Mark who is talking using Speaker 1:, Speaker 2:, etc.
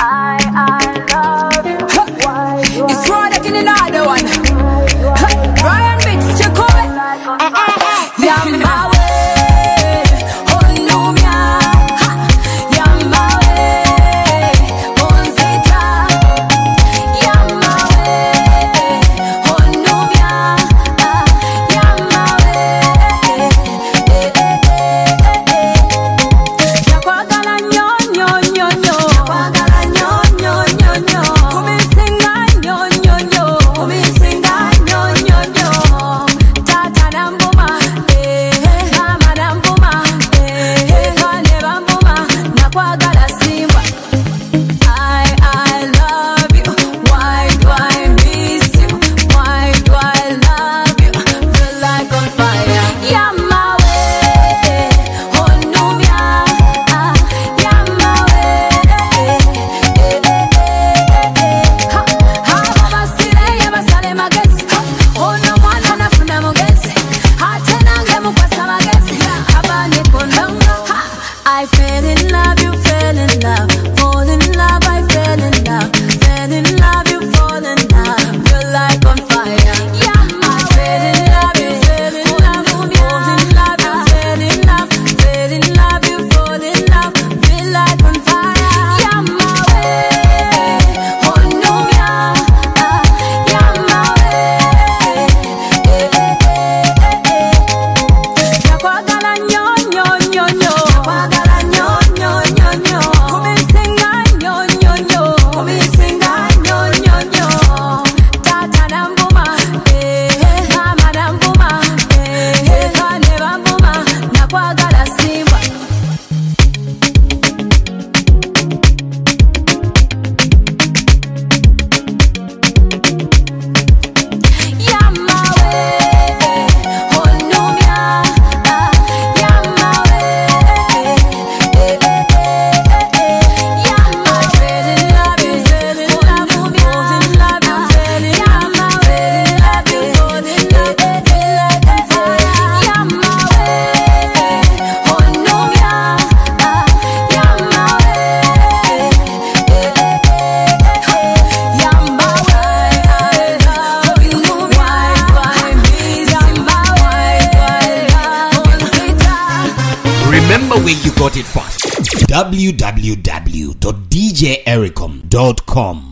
Speaker 1: It's Roderick in another one. Brian Biggs, check it. Yeah, my way. Oh, no, yeah, my way. Oh, Zeta. Yeah, my way. Oh, no, yeah, my way. Yakwagala nyo, nyo, nyo, nyo. Yakwagala nyo, nyo, nyo, nyo. Kumisinga nyo, nyo, nyo. Kumisinga nyo, nyo, nyo. Tata na mbuma, mama na mbuma, kane bambuma, nakwagala simba. I love you. Why do I miss you? Why do I love you? Feel like on fire. Yeah, my way. Oh, no, yeah, my way. Mama sile ya basale magezi. Oh, no, mwana nafuna mugezi. Hatena ngemu kwa samagezi. Habani kondongo. I fell in love, you fell in love. Fall in love, I fell in love. Fell in love, you fall in love. Feel like on fire. Yeah, I fell in love, you fell in love. Fall in love, you fell in love. Fell in love, you fall in love. Feel like on fire. Yeah, my way. Oh, no, yeah, my way. Yakwagala nyo, nyo, nyo, nyo. Yakwagala nyo, nyo, nyo, nyo. Kumisinga nyo, nyo, nyo. Kumisinga nyo, nyo, nyo. Tata na mbuma, mama na mbuma, kane bambuma, nakwagala simba. Yeah, my way. Oh, no, yeah, my way. Yeah, I fell in love, you fell in love. Fall in love, you fell in love. My way, love you, fall in love. Feel like on fire. Yeah, my way. Oh, no, yeah, my way. Yeah, my way. Oh, no, why do I miss you? My way, oh, Zeta.
Speaker 2: Remember where you got it first. www.djericom.com